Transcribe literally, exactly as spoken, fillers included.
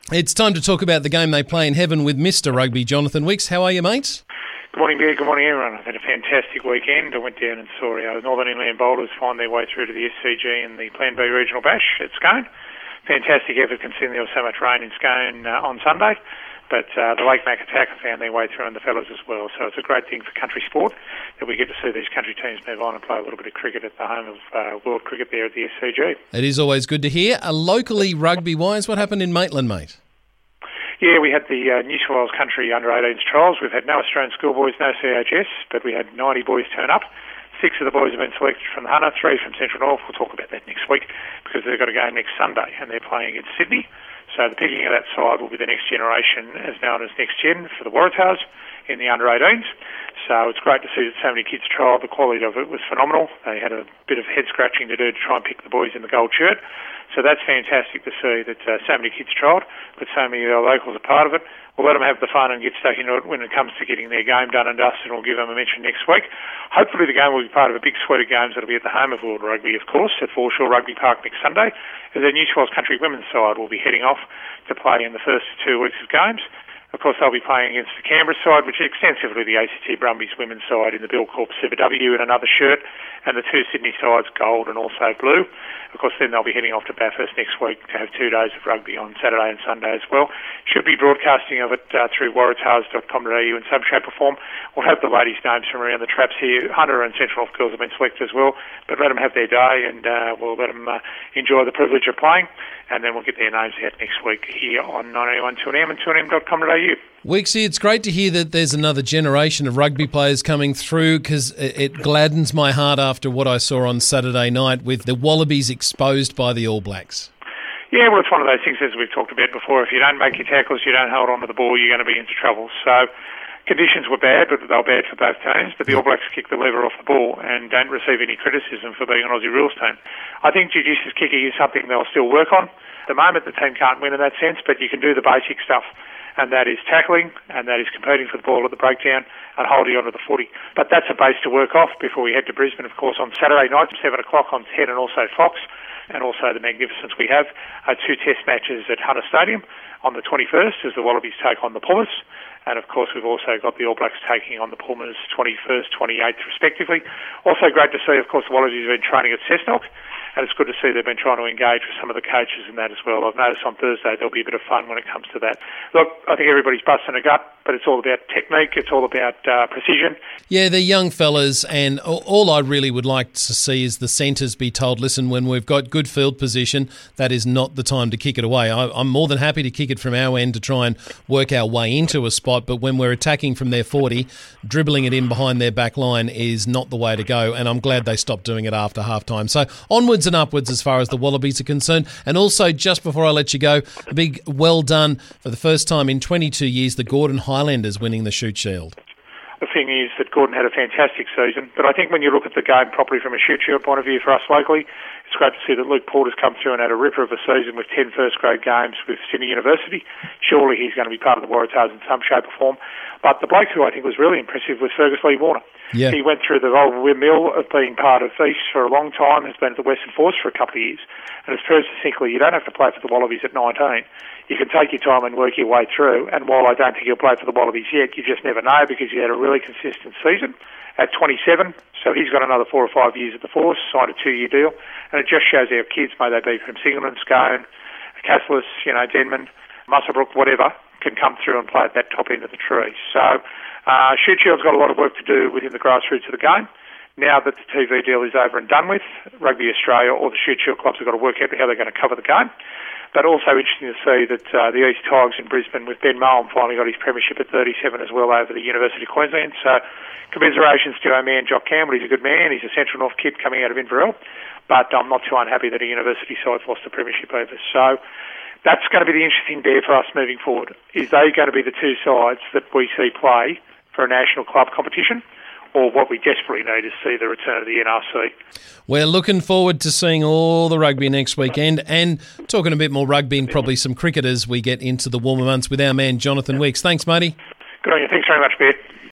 It's time to talk about the game they play in heaven with Mister Rugby, Jonathan Weeks. How are you, mate? Good morning, Bear. Good morning, everyone. I've had a fantastic weekend. I went down and saw our Northern Inland Bowlers find their way through to the S C G and the Plan B Regional Bash at Scone. Fantastic effort considering there was so much rain in Scone uh, on Sunday. But uh, the Lake Mac Attack found their way through and the fellas as well. So it's a great thing for country sport that we get to see these country teams move on and play a little bit of cricket at the home of uh, world cricket there at the S C G. It is always good to hear. Uh, locally, rugby-wise, what happened in Maitland, mate? Yeah, we had the uh, New South Wales Country under eighteens trials. We've had no Australian schoolboys, no C H S, but we had ninety boys turn up. Six of the boys have been selected from the Hunter, three from Central North. We'll talk about that next week because they've got a game next Sunday and they're playing against Sydney. So the picking of that side will be the next generation, as known as Next Gen, for the Waratahs in the under eighteens. So it's great to see that so many kids trialled. The quality of it was phenomenal. They had a bit of head scratching to do to try and pick the boys in the gold shirt. So that's fantastic to see that uh, so many kids trialled, but so many of our locals are part of it. We'll let them have the fun and get stuck into it when it comes to getting their game done and dusted, and we'll give them a mention next week. Hopefully the game will be part of a big suite of games that'll be at the home of World Rugby, of course, at Foreshore Rugby Park next Sunday, as the New South Wales Country women's side will be heading off to play in the first two weeks of games. Of course, they'll be playing against the Canberra side, which is extensively the A C T Brumbies women's side in the Bill Corp Super W in another shirt, and the two Sydney sides, gold and also blue. Of course, then they'll be heading off to Bathurst next week to have two days of rugby on Saturday and Sunday as well. Should be broadcasting of it uh, through waratahs dot com dot a u in some shape or form. We'll have the ladies' names from around the traps here. Hunter and Central North girls have been selected as well, but let them have their day and uh, we'll let them uh, enjoy the privilege of playing, and then we'll get their names out next week here on ninety-one two N M and two N M dot com dot a u. Weeksy, it's great to hear that there's another generation of rugby players coming through, because it gladdens my heart after what I saw on Saturday night with the Wallabies exposed by the All Blacks. Yeah, well, it's one of those things, as we've talked about before. If you don't make your tackles, you don't hold on to the ball, you're going to be into trouble. So conditions were bad, but they were bad for both teams. But the All Blacks kicked the lever off the ball and don't receive any criticism for being an Aussie rules team. I think judicious kicking is something they'll still work on. At the moment, the team can't win in that sense, but you can do the basic stuff, and that is tackling, and that is competing for the ball at the breakdown and holding onto the footy. But that's a base to work off before we head to Brisbane, of course, on Saturday night, seven o'clock on ten and also Fox, and also the magnificence we have, uh, two test matches at Hunter Stadium on the twenty-first as the Wallabies take on the Pumas. And, of course, we've also got the All Blacks taking on the Pumas twenty-first, twenty-eighth, respectively. Also great to see, of course, the Wallabies have been training at Cessnock, and it's good to see they've been trying to engage with some of the coaches in that as well. I've noticed on Thursday there'll be a bit of fun when it comes to that. Look, I think everybody's busting a gut, but it's all about technique, it's all about uh, precision. Yeah, they're young fellas, and all I really would like to see is the centres be told, listen, when we've got good field position, that is not the time to kick it away. I, I'm more than happy to kick it from our end to try and work our way into a spot, but when we're attacking from their forty, dribbling it in behind their back line is not the way to go, and I'm glad they stopped doing it after half-time. So onwards and upwards as far as the Wallabies are concerned. And also, just before I let you go, a big well done for the first time in twenty-two years, the Gordon Highlanders winning the Shute Shield. The thing is that Gordon had a fantastic season, but I think when you look at the game properly from a Shute Shield point of view for us locally, it's great to see that Luke Porter's come through and had a ripper of a season with ten first-grade games with Sydney University. Surely he's going to be part of the Waratahs in some shape or form. But the bloke who I think was really impressive was Fergus Lee Warner. Yeah. He went through the whole mill of being part of East for a long time, has been at the Western Force for a couple of years, and it's very succinctly, you don't have to play for the Wallabies at nineteen. You can take your time and work your way through, and while I don't think he'll play for the Wallabies yet, you just never know because he had a really consistent season at twenty-seven, so he's got another four or five years at the Force, signed a two-year deal, and it just shows our kids, may they be from Singleton, Scone, Cassilis, you know, Denman, Muswellbrook, whatever, can come through and play at that top end of the tree. So uh, Shute Shield's got a lot of work to do within the grassroots of the game. Now that the T V deal is over and done with, Rugby Australia or the Shute Shield clubs have got to work out how they're going to cover the game. But also interesting to see that uh, the East Tigers in Brisbane with Ben Mullen finally got his premiership at thirty-seven as well over the University of Queensland. So commiserations to our man Jock Campbell. He's a good man. He's a Central North kid coming out of Inverell. But I'm not too unhappy that a university side's lost the premiership over. So that's going to be the interesting bear for us moving forward. Is they going to be the two sides that we see play for a national club competition? Or what we desperately need is see the return of the N R C. We're looking forward to seeing all the rugby next weekend and talking a bit more rugby and probably some cricket as we get into the warmer months with our man Jonathan Weeks. Thanks, matey. Good on you. Thanks very much, Bear.